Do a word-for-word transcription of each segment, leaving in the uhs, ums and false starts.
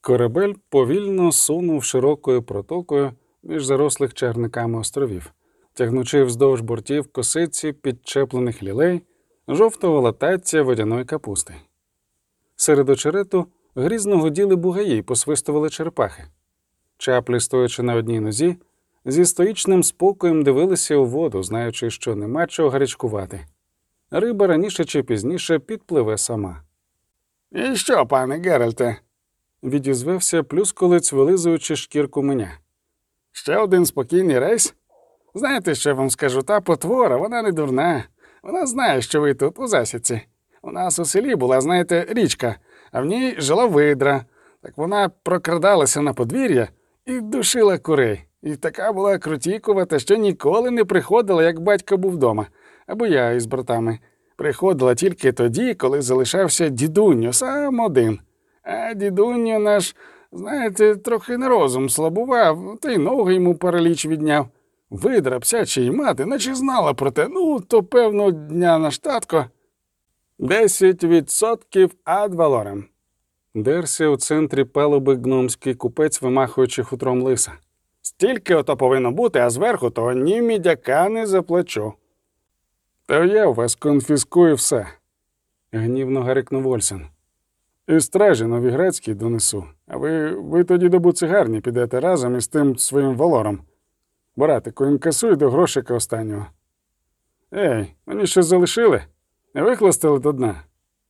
Корабель повільно сунув широкою протокою між зарослих чагарниками островів, тягнучи вздовж бортів косиці підчеплених лілей, жовтого латаття водяної капусти. Серед очерету грізно гуділи бугаї й посвистували черепахи. Чаплі, стоячи на одній нозі, зі стоїчним спокоєм дивилися у воду, знаючи, що нема чого гарячкувати. Риба раніше чи пізніше підпливе сама. «І що, пане Геральте?» – відізвався плюсколець, вилизуючи шкірку мене. «Ще один спокійний рейс? Знаєте, що я вам скажу? Та потвора, вона не дурна. Вона знає, що ви тут, у засідці. У нас у селі була, знаєте, річка, а в ній жила видра. Так вона прокрадалася на подвір'я і душила курей. І така була крутікувата, що ніколи не приходила, як батько був вдома, або я із братами. Приходила тільки тоді, коли залишався дідуньо, сам один. А дідуньо наш, знаєте, трохи на розум слабував, та й ноги йому параліч відняв. Видра, псяча й мати, наче знала про те, ну, то певно дня наш татко. Десять відсотків ад валорем. Дерся у центрі палуби гномський купець, вимахуючи хутром лиса. Стільки ото повинно бути, а зверху того ні мідяка не заплачу. Та я у вас конфіскую все, гнівно гарикнув Ольсен. І стражі новіградській донесу, а ви, ви тоді до буцигарні підете разом із тим своїм валором. Братику, інкасуй до грошика останнього. Ей, мені ще залишили? Не викластили до дна?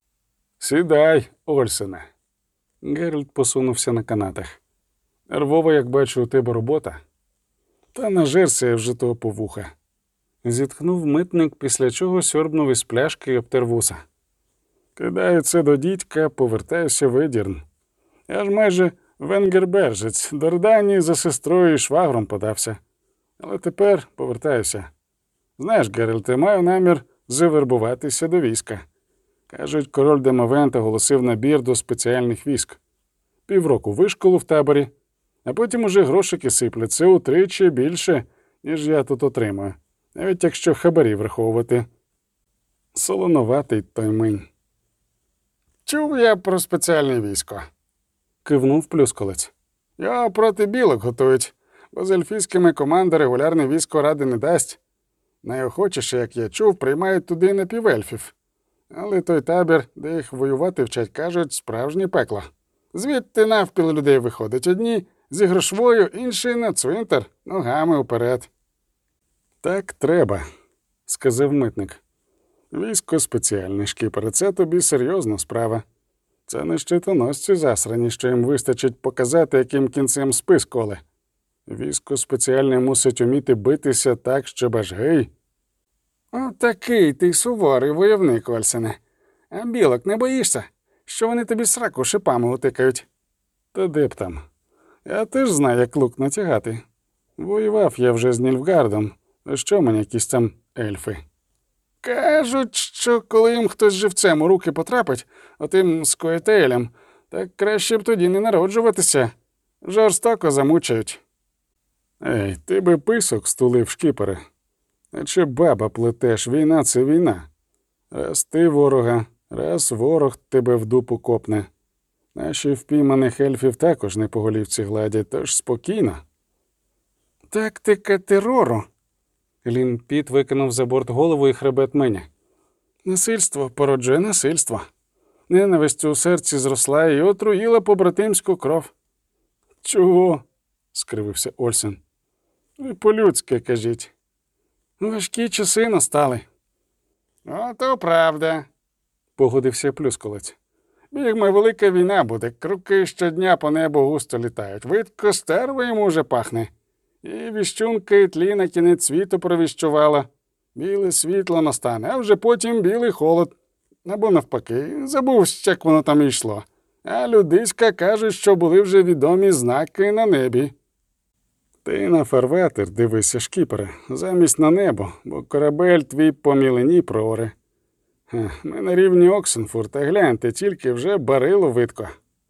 Сідай, Ольсене. Геральт посунувся на канатах. Нервова, як бачу, у тебе робота. Та нажерся я вже того по вуха. Зітхнув митник, після чого сьорбнув із пляшки й обтер вуса. Кидаю це до дідька, повертаюся в Едірн. Я ж майже венгербержець, до Рдані за сестрою і швагром подався. Але тепер повертаюся. Знаєш, Геральте, маю намір завербуватися до війська. Кажуть, король Демовент оголосив набір до спеціальних військ. Півроку вишколу в таборі, а потім уже грошики сиплять. Це утричі більше, ніж я тут отримую. Навіть якщо хабарі враховувати. Солоноватий той минь. Чув я про спеціальне військо. Кивнув плюсколець. Його проти білок готують, бо з ельфійськими команди регулярне військо ради не дасть. Найохочіше, як я чув, приймають туди напівельфів. Але той табір, де їх воювати вчать, кажуть, справжнє пекло. Звідти навпіл людей виходить. Одні зі грошвою, інші на цвинтар, ногами уперед. Так треба, сказав митник. Військо спеціальне, шкіпере, це тобі серйозна справа. Це не щитоносці засрані, що їм вистачить показати, яким кінцем спис коле. Військо спеціальне мусить уміти битися так, щоб аж гей. О, такий ти суворий войовник, Ольсене. А білок не боїшся, що вони тобі сраку шипами утикають? Та де б там. Я теж знаю, як лук натягати. Воював я вже з Нільфгардом. А що мені якісь там ельфи? Кажуть, що коли їм хтось живцем у руки потрапить, отим скоєтелям, так краще б тоді не народжуватися. Жорстоко замучають. Ей, ти би писок стулив, шкіпере. А чи баба плетеш? Війна – це війна. Раз ти ворога, раз ворог тебе в дупу копне. Наші впійманих ельфів також не по голівці гладять, тож спокійно. Тактика терору. Лін Піт викинув за борт голову і хребет мене. Насильство породжує насильство. Ненависть у серці зросла і отруїла побратимську кров. Чого? Скривився Ольсен. Ви по-людськи кажіть. Важкі часи настали. О, то правда, погодився плюсколець. Бігма, велика війна буде, круки щодня по небу густо літають. Видко стерва йому вже пахне. І віщунка і тлі на кінець світу провіщувала. Біле світло настане, а вже потім білий холод. Або навпаки, забув, як воно там йшло. А людиська каже, що були вже відомі знаки на небі. Ти на фарватер дивися, шкіпере, замість на небо, бо корабель твій по мілені проре. Ми на рівні Оксенфурта, гляньте, тільки вже барило видко.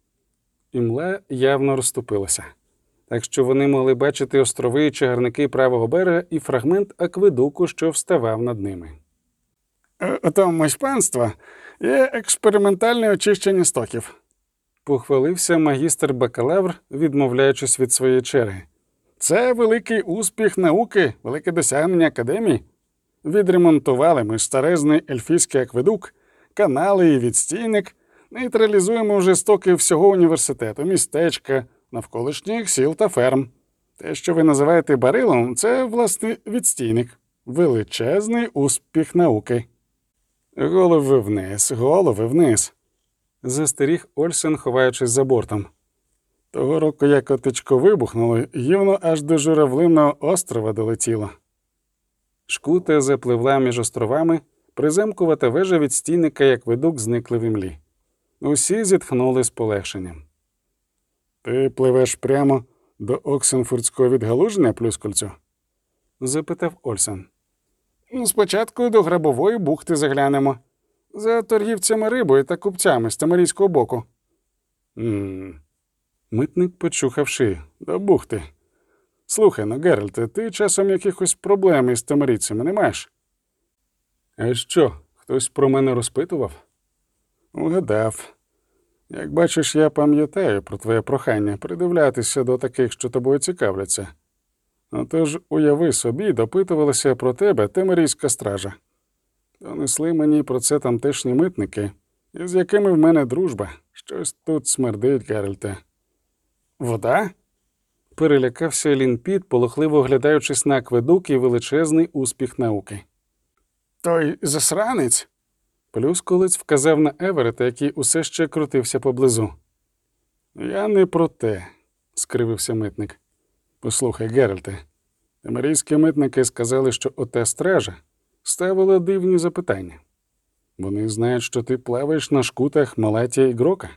Імла явно розступилася, так що вони могли бачити острови і чагарники правого берега і фрагмент акведуку, що вставав над ними. У тому ж панства є експериментальне очищення стоків, Похвалився магістр бакалавр, відмовляючись від своєї черги. Це великий успіх науки, велике досягнення академії. Відремонтували ми старезний ельфійський акведук, канали і відстійник, нейтралізуємо вже стоки всього університету, містечка, навколишніх сіл та ферм. Те, що ви називаєте барилом, це, власне, відстійник. Величезний успіх науки. Голови вниз, голови вниз. Застеріг Ольсен, ховаючись за бортом. Того року, як котичко вибухнуло, гівно аж до журавлиного острова долетіло. Шкута запливла між островами, приземкувата вежа відстійника, як видук, зникли в імлі. Усі зітхнули з полегшенням. Ти пливеш прямо до Оксенфурдського відгалуження, Плюскольцю? Запитав Ольсен. Ну, спочатку до Грабової бухти заглянемо. За торгівцями рибою та купцями з Тамарійського боку. Ммм. Митник почухав шию. До бухти. Слухай, ну, Геральте, ти часом якихось проблем із тамарійцями не маєш? А що, хтось про мене розпитував? Угадав. Як бачиш, я пам'ятаю про твоє прохання придивлятися до таких, що тобою цікавляться. Отож, уяви собі, допитувалася про тебе Темерійська стража. Донесли мені про це тамтешні митники, із якими в мене дружба. Щось тут смердить, Геральте. Вода? Перелякався Лінпіт, полохливо оглядаючись на акведук і величезний успіх науки. Той засранець? Плюсколець вказав на Еверета, який усе ще крутився поблизу. Я не про те, скривився митник. Послухай, Геральте, темерійські митники сказали, що ота стража ставила дивні запитання. Вони знають, що ти плаваєш на шкутах Малатія і Грока.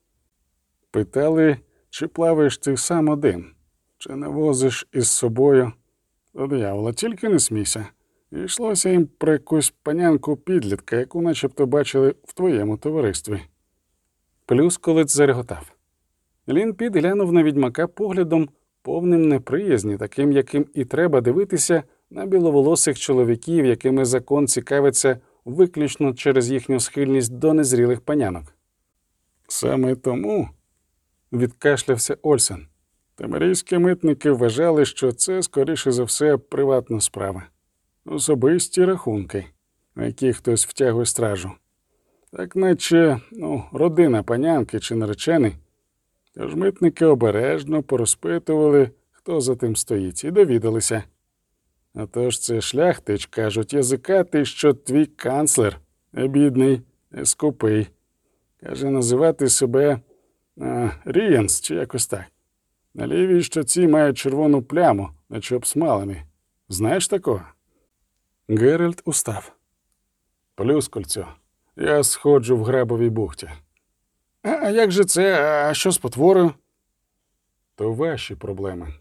Питали, чи плаваєш ти сам один, чи не возиш із собою до диявола, тільки не смійся. І йшлося їм про якусь панянку-підлітка, яку начебто бачили в твоєму товаристві. Плюсколець зареготав. Лінпіт глянув на відьмака поглядом, повним неприязні, таким, яким і треба дивитися на біловолосих чоловіків, якими закон цікавиться виключно через їхню схильність до незрілих панянок. Саме тому, відкашлявся Ольсен, темерійські митники вважали, що це, скоріше за все, приватна справа. Особисті рахунки, на які хтось втягує стражу. Так наче, ну, родина панянки чи наречений. Тож митники обережно порозпитували, хто за тим стоїть, і довідалися. А то ж це шляхтич, кажуть, язикатий, що твій канцлер, не бідний, не скупий. Каже, називати себе а, Рієнс чи якось так. На лівій щоці мають червону пляму, наче обсмалений. Знаєш такого? Геральт устав. Плюскольцю, я сходжу в Грабовій бухті. А, а як же це? А що з потворою? То ваші проблеми.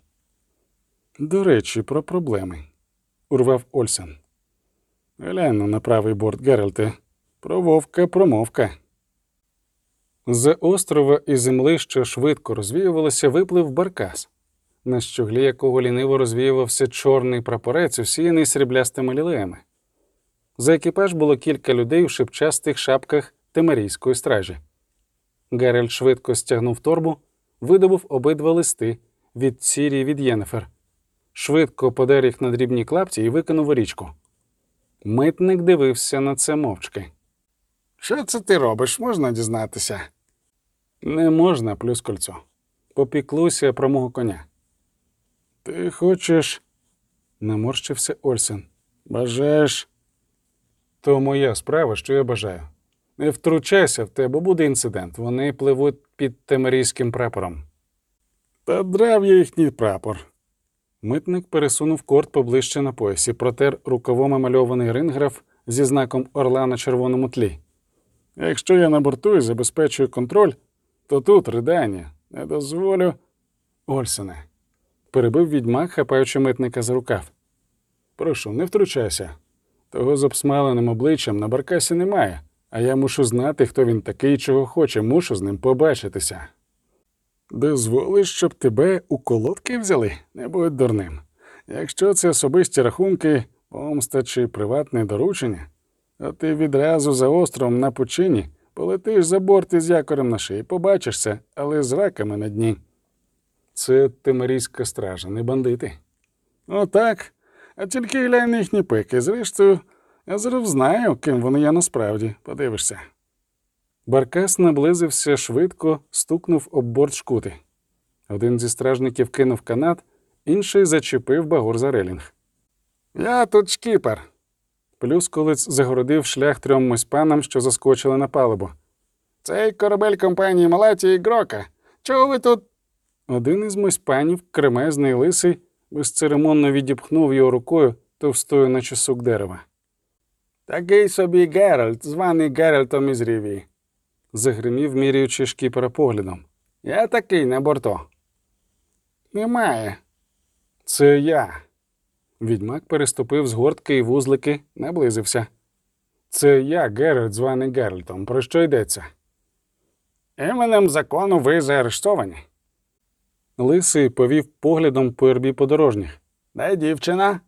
До речі, про проблеми. Урвав Ольсен. Глянь на правий борт, Геральте. Про вовка промовка. З острова і земли, що швидко розвіювалося, виплив баркас, на щоглі якого ліниво розвіювався чорний прапорець, усіяний сріблястими лілеями. За екіпаж було кілька людей у шипчастих шапках темерійської стражі. Геральт швидко стягнув торбу, видобув обидва листи від Цірі і від Єнефер. Швидко подер їх на дрібні клапті і викинув у річку. Митник дивився на це мовчки. Що це ти робиш, можна дізнатися? Не можна, Плюскольцю. Попіклуйся про мого коня. Ти хочеш, наморщився Ольсен. Бажаєш? То моя справа, що я бажаю. Не втручайся в те, бо буде інцидент. Вони пливуть під темерійським прапором. Та драв я їхній прапор. Митник пересунув корт поближче на поясі, протер рукавом емальований ринграф зі знаком орла на червоному тлі. Якщо я на борту і забезпечую контроль, то тут ридання. Не дозволю. Ольсене, перебив відьмак, хапаючи митника за рукав. Прошу, не втручайся. Того з обсмаленим обличчям на баркасі немає, а я мушу знати, хто він такий і чого хоче, мушу з ним побачитися. Дозволиш, щоб тебе у колодки взяли? Не будь дурним. Якщо це особисті рахунки, помста чи приватне доручення, то ти відразу за островом на почині Полетиш за борт із якорем на шиї, побачишся, але з раками на дні. Це Темерійська стража, не бандити. Отак. А тільки глянь на їхні пики. Зрештою, я зараз знаю, ким вони є насправді. Подивишся. Баркас наблизився швидко, стукнув об борт шкути. Один зі стражників кинув канат, інший зачепив багор за релінг. «Я тут шкіпер!» Плюсколець загородив шлях трьом мосьпанам, що заскочили на палубу. «Цей корабель компанії Малаті і Грока. Чого ви тут?» Один із мосьпанів, кремезний лисий, безцеремонно відіпхнув його рукою, товстою наче сук дерева. «Такий собі Геральт, званий Геральтом із Рівії», — загримів, міряючи шкіпера поглядом. «Я такий на борту». «Немає». «Це я». Відьмак переступив з гортки і вузлики, наблизився. «Це я, Геральт, званий Геральтом. Про що йдеться?» «Іменем закону ви заарештовані». Лисий повів поглядом по юрбі подорожніх. «Де дівчина?»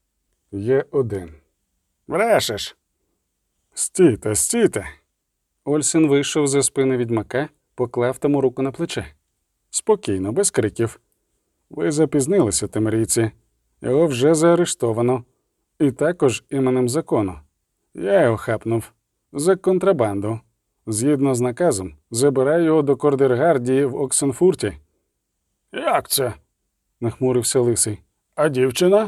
«Є один». «Брешеш». «Стійте, стійте». Ольсен вийшов за спини відьмака, поклав тому руку на плече. «Спокійно, без криків. Ви запізнилися, темерійці. Його вже заарештовано. І також іменем закону. Я його хапнув. За контрабанду. Згідно з наказом, забираю його до Кордергардії в Оксенфурті». «Як це?» – нахмурився лисий. «А дівчина?»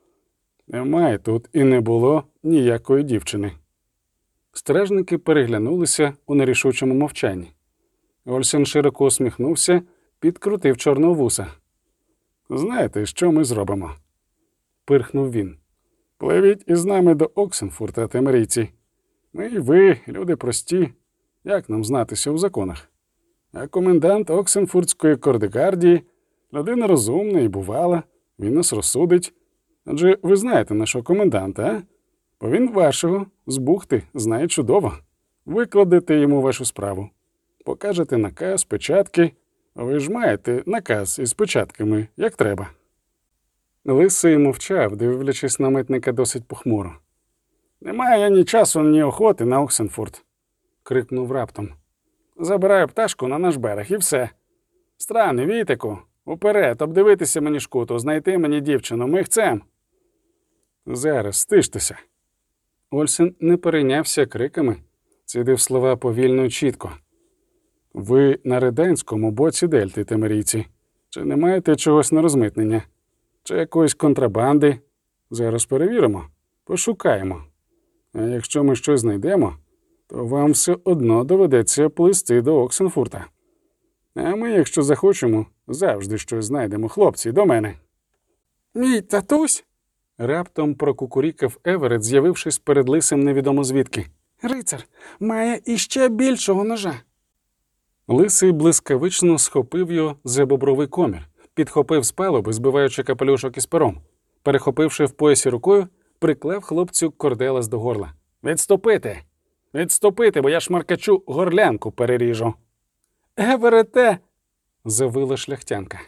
«Немає тут і не було ніякої дівчини». Стражники переглянулися у нерішучому мовчанні. Ольсен широко усміхнувся, підкрутив чорного вуса. «Знаєте, що ми зробимо?» – пирхнув він. «Пливіть із нами до Оксенфурта, темерійці. Ми і ви, люди прості, як нам знатися у законах? А комендант Оксенфуртської Кордегардії – людина розумна і бувала, він нас розсудить. Адже ви знаєте нашого коменданта, а? Бо він вашого, з бухти, знає чудово. Викладете йому вашу справу. Покажете наказ, печатки. Ви ж маєте наказ із печатками, як треба». Лисий мовчав, дивлячись на митника досить похмуро. «Немає ні часу, ні охоти на Оксенфурт», – крикнув раптом. «Забираю пташку на наш берег і все. Страни, Вітику, уперед, обдивитися мені шкуту, знайти мені дівчину, ми хцем». «Зараз, стиштеся». Ольсен не перейнявся криками, цідив слова повільно і чітко. «Ви на Реденському боці Дельти, темерійці. Чи не маєте чогось на розмитнення? Чи якоїсь контрабанди? Зараз перевіримо, пошукаємо. А якщо ми щось знайдемо, то вам все одно доведеться плисти до Оксенфурта. А ми, якщо захочемо, завжди щось знайдемо, хлопці, до мене». «Мій татусь?» Раптом прокукурікав Еверет, з'явившись перед лисим невідомо звідки. «Рицар має іще більшого ножа». Лисий блискавично схопив його за бобровий комір, підхопив з палуби, збиваючи капелюшок із пером. Перехопивши в поясі рукою, приклав хлопцю корделас до горла. «Відступити! Відступити, бо я шмаркачу горлянку переріжу!» «Еверете!» – завила шляхтянка.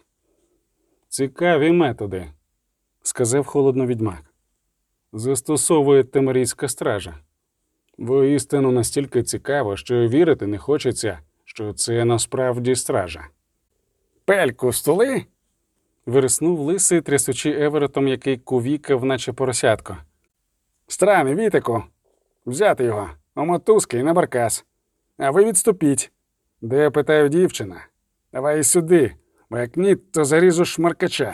«Цікаві методи», – сказав холодно відьмак. «Застосовує Темерійська стража. Воістину настільки цікаво, що вірити не хочеться, що це насправді стража». «Пельку стули?» – вириснув лисий, трясучи Еверетом, який кувікав, наче поросятко. «Страни, Вітику! Взяти його, у мотузки і на баркас. А ви відступіть. Де, питаю, дівчина? Давай сюди, бо як ні, то заріжу шмаркача».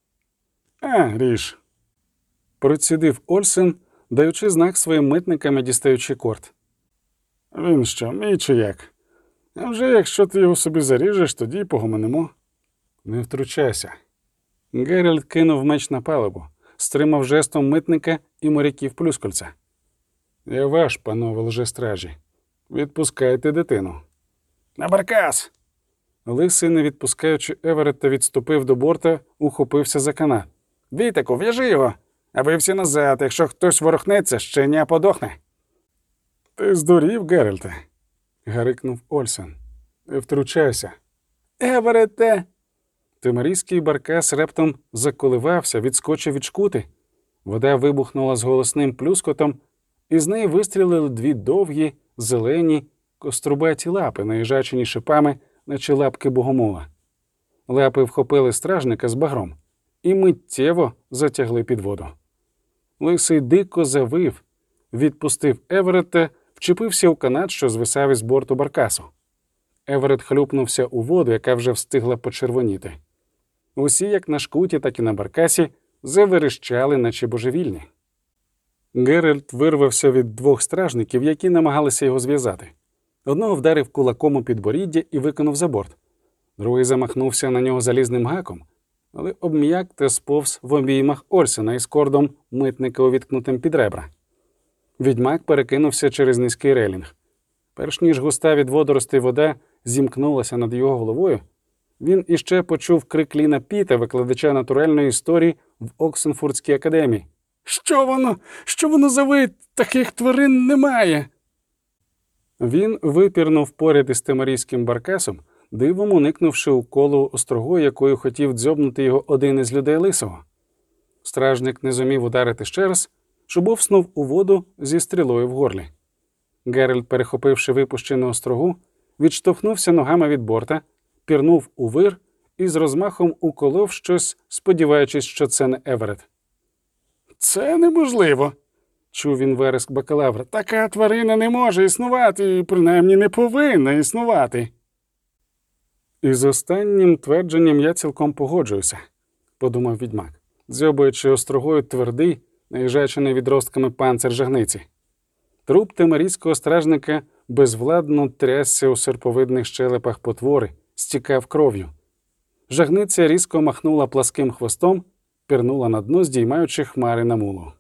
«А, ріж», – процідив Ольсен, даючи знак своїм митникам і дістаючи корт. «Він що, мій чи як? А вже якщо ти його собі заріжеш, тоді погомонимо». «Не втручайся». Геральт кинув меч на палубу, стримав жестом митника і моряків Плюскольця. «Я ваш, панове лжестражі. Відпускайте дитину». «На баркас!» Лисий, не відпускаючи Еверета, відступив до борта, ухопився за канат. «Вітику, в'яжи його, а ви всі назад, якщо хтось ворухнеться, ще не подохне». «Ти здурів, Геральте?» – гарикнув Ольсен. «Не втручайся». «Еверете!» Темерійський баркас рептом заколивався, відскочив від шкути. Вода вибухнула з голосним плюскотом, і з неї вистрілили дві довгі, зелені, кострубаті лапи, наїжачені шипами, наче лапки богомола. Лапи вхопили стражника з багром і миттєво затягли під воду. Лисий дико завив, відпустив Еверетта, вчепився у канат, що звисав із борту баркасу. Еверетт хлюпнувся у воду, яка вже встигла почервоніти. Усі, як на шкуті, так і на баркасі, заверещали, наче божевільні. Геральт вирвався від двох стражників, які намагалися його зв'язати. Одного вдарив кулаком у підборіддя і викинув за борт. Другий замахнувся на нього залізним гаком, але обм'як та сповз в обіймах Ольсена із кордом митника увіткнутим під ребра. Відьмак перекинувся через низький релінг. Перш ніж густа від водоростей вода зімкнулася над його головою, він іще почув крик Ліна Піта, викладача натуральної історії в Оксенфурдській академії. Що воно? Що воно за вид? Таких тварин немає. Він випірнув поряд із темарійським баркасом, дивом уникнувши уколу острогою, якою хотів дзьобнути його один із людей лисого. Стражник не зумів ударити ще раз, шубовснув у воду зі стрілою в горлі. Геральт, перехопивши випущену острогу, відштовхнувся ногами від борта, пірнув у вир і з розмахом уколов щось, сподіваючись, що це не Еверетт. «Це неможливо», – чув він вереск бакалавра. «Така тварина не може існувати і, принаймні, не повинна існувати». «Із останнім твердженням я цілком погоджуюся», – подумав відьмак, дзьобуючи острогою твердий, наїжачений відростками панцир жагниці. Труп темарійського стражника безвладно трясся у серповидних щелепах потвори, стікав кров'ю. Жагниця різко махнула пласким хвостом, пірнула на дно, здіймаючи хмари на мулу.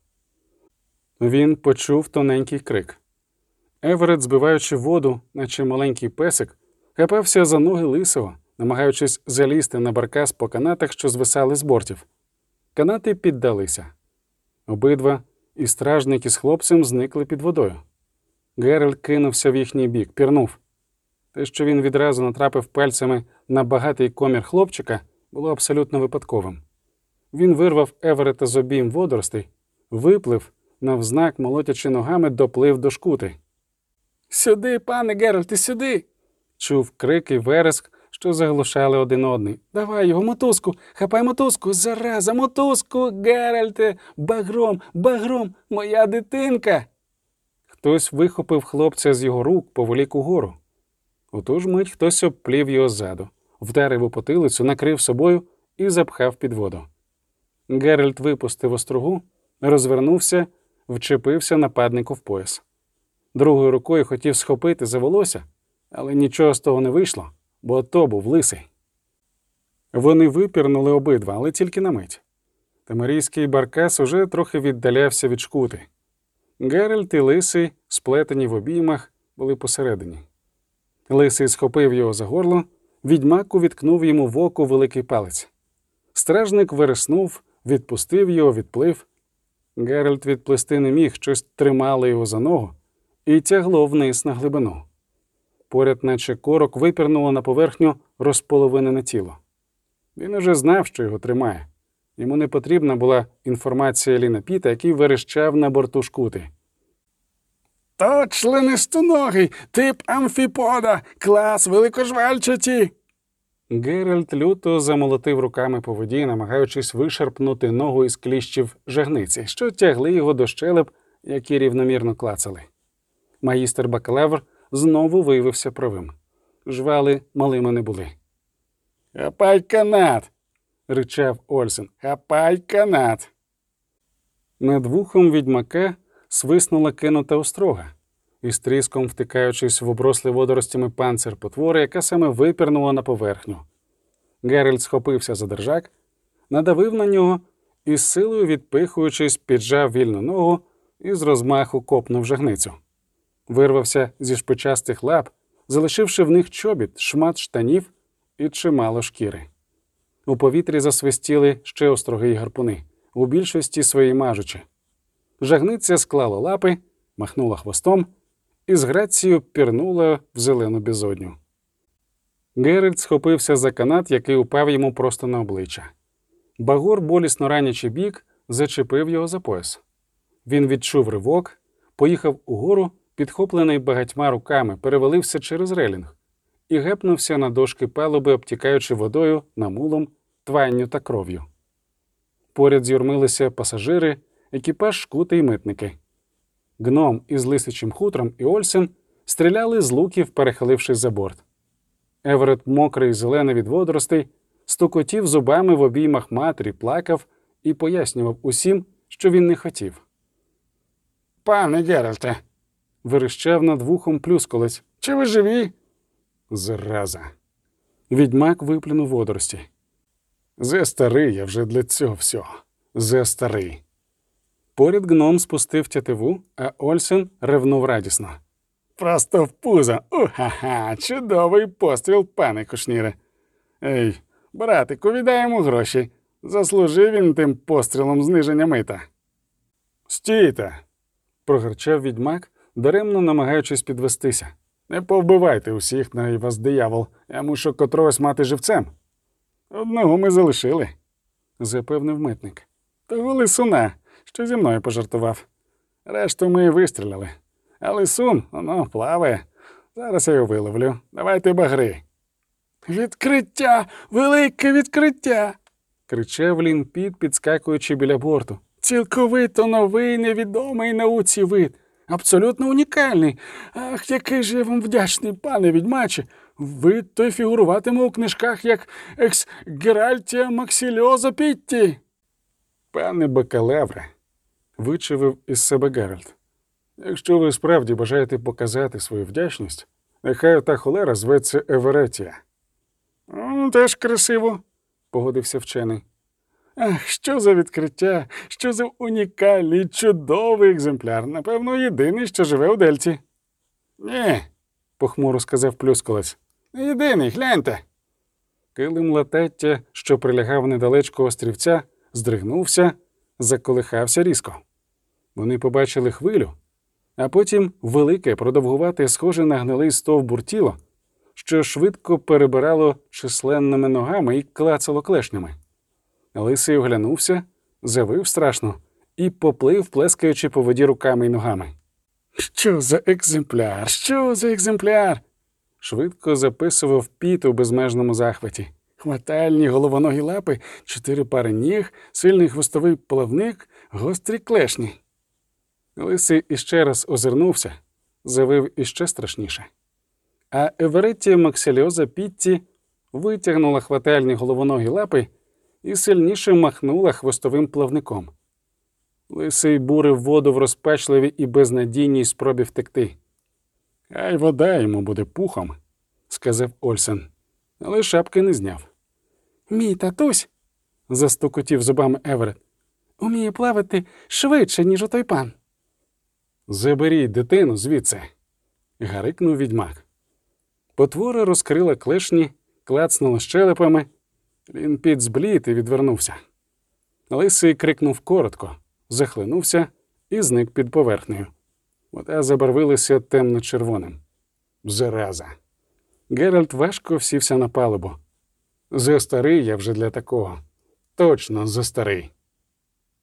Він почув тоненький крик. Еверетт, збиваючи воду, наче маленький песик, хапався за ноги лисого, намагаючись залізти на баркас по канатах, що звисали з бортів. Канати піддалися. Обидва, і стражник, і з хлопцем, зникли під водою. Геральт кинувся в їхній бік, пірнув. Те, що він відразу натрапив пальцями на багатий комір хлопчика, було абсолютно випадковим. Він вирвав Еверетта з обійм водоростей, виплив, навзнак, молотячи ногами, доплив до шкути. «Сюди, пане Геральте, сюди!» – чув крик і вереск, що заглушали один одний. «Давай його, мотузку! Хапай мотузку! Зараза, мотузку! Геральте! Багром! Багром! Моя дитинка!» Хтось вихопив хлопця з його рук, поволік угору. У ту ж мить хтось обплів його ззаду, вдарив у потилицю, накрив собою і запхав під воду. Геральт випустив острогу, розвернувся, вчепився нападнику в пояс. Другою рукою хотів схопити за волосся, але нічого з того не вийшло, бо то був лисий. Вони випірнули обидва, але тільки на мить. Темарійський баркас уже трохи віддалявся від шкути. Геральт і лисий, сплетені в обіймах, були посередині. Лисий схопив його за горло, відьмак увіткнув йому в око великий палець. Стражник вереснув, відпустив його, відплив. Геральт відплисти не міг, щось тримало його за ногу і тягло вниз на глибину. Поряд, наче корок, випірнуло на поверхню розполовинене тіло. Він уже знав, що його тримає. Йому не потрібна була інформація Ліна Піта, який верещав на борту шкути. «То членистоногий, тип амфіпода, клас великожвальчаті!» Геральт люто замолотив руками по воді, намагаючись вишарпнути ногу із кліщів жагниці, що тягли його до щелеп, які рівномірно клацали. Магістр бакалавр знову виявився правим. Жвали малими не були. «Хапай канат!» – ричав Ольсен. «Хапай канат!» Над вухом відьмака свиснула кинута острога, із тріском втикаючись в оброслий водоростями панцир потвори, яка саме випірнула на поверхню. Геральт схопився за держак, надавив на нього і з силою відпихуючись, піджав вільну ногу і з розмаху копнув жагницю. Вирвався зі шпичастих лап, залишивши в них чобіт, шмат штанів і чимало шкіри. У повітрі засвистіли ще остроги й гарпуни, у більшості свої мажучі. Жагниця склала лапи, махнула хвостом і з грацією пірнула в зелену безодню. Геральт схопився за канат, який упав йому просто на обличчя. Багор, болісно ранячи бік, зачепив його за пояс. Він відчув ривок, поїхав угору, підхоплений багатьма руками, перевалився через релінг і гепнувся на дошки палуби, обтікаючи водою, намулом, тванню та кров'ю. Поряд з'юрмилися пасажири, екіпаж шкути й митники. Гном із лисичим хутром і Ольсен стріляли з луків, перехилившись за борт. Еверет, мокрий і зелений від водоростей, стукотів зубами в обіймах матері, плакав і пояснював усім, що він не хотів. Пане Геральте, Верещав над вухом плюсколець. чи ви живі? Зараза. Відьмак виплюнув водорості. Зе старий я вже для цього всього. Зе старий. Поряд гном спустив тятиву, а Ольсен ревнув радісно. Просто в пузо. Уха-ха, чудовий постріл, пане Кушніре. Ей, братику, віддай йому гроші. Заслужив він тим пострілом зниження мита. «Стійте!» – прогорчав відьмак, даремно намагаючись підвестися. Не повбивайте усіх, на вас диявол. Я мушу котрогось мати живцем. Одного ми залишили, запевнив митник. того лисуна, що зі мною пожартував. Решту ми вистріляли. А лисун, воно, плаває. Зараз я його виловлю. Давайте багри. Відкриття! Велике відкриття! Кричав Лінпіт, підскакуючи біля борту. Цілковито новий, невідомий науці вид. Абсолютно унікальний. Ах, який же я вам вдячний, пане відьмаче. Вид той фігуруватиме у книжках як екс Геральтія Максільоза Пітті. Пане бакалавре, вичавив із себе Геральт. Якщо ви справді бажаєте показати свою вдячність, нехай ота холера зветься Еверетія. «М, Теж красиво», – погодився вчений. Ах, що за відкриття, що за унікальний, чудовий екземпляр. Напевно, єдиний, що живе у Дельті. Ні, похмуро сказав плюсколець. Не єдиний, гляньте. Килим латаття, що прилягав недалечко острівця, здригнувся, заколихався різко. Вони побачили хвилю, а потім велике, продовгувате, схоже на гнилий стовбур тіло, що швидко перебирало численними ногами і клацало клешнями. Лисий оглянувся, завив страшно і поплив, плескаючи по воді руками й ногами. Що за екземпляр? Що за екземпляр? Швидко записував Піт у безмежному захваті. Хватальні головоногі лапи, чотири пари ніг, сильний хвостовий плавник, гострі клешні. Лисий іще раз озирнувся, завив іще страшніше. А Евереттія Максільоза Пітті витягнула хватальні головоногі лапи і сильніше махнула хвостовим плавником. Лисий бурив воду в розпачливій і безнадійній спробі втекти. «Хай вода йому буде пухом», – сказав Ольсен, але шапки не зняв. «Мій татусь», – застукотів зубами Еверет, – «уміє плавати швидше, ніж отой пан». «Заберіть дитину звідси», – гарикнув відьмак. Потвора розкрила клешні, клацнула щелепами. Лінпіт зблід і відвернувся. Лисий крикнув коротко, захлинувся і зник під поверхнею. Вода забарвилася темно-червоним. Зараза. Геральт важко всівся на палубу. «За старий я вже для такого. Точно за старий».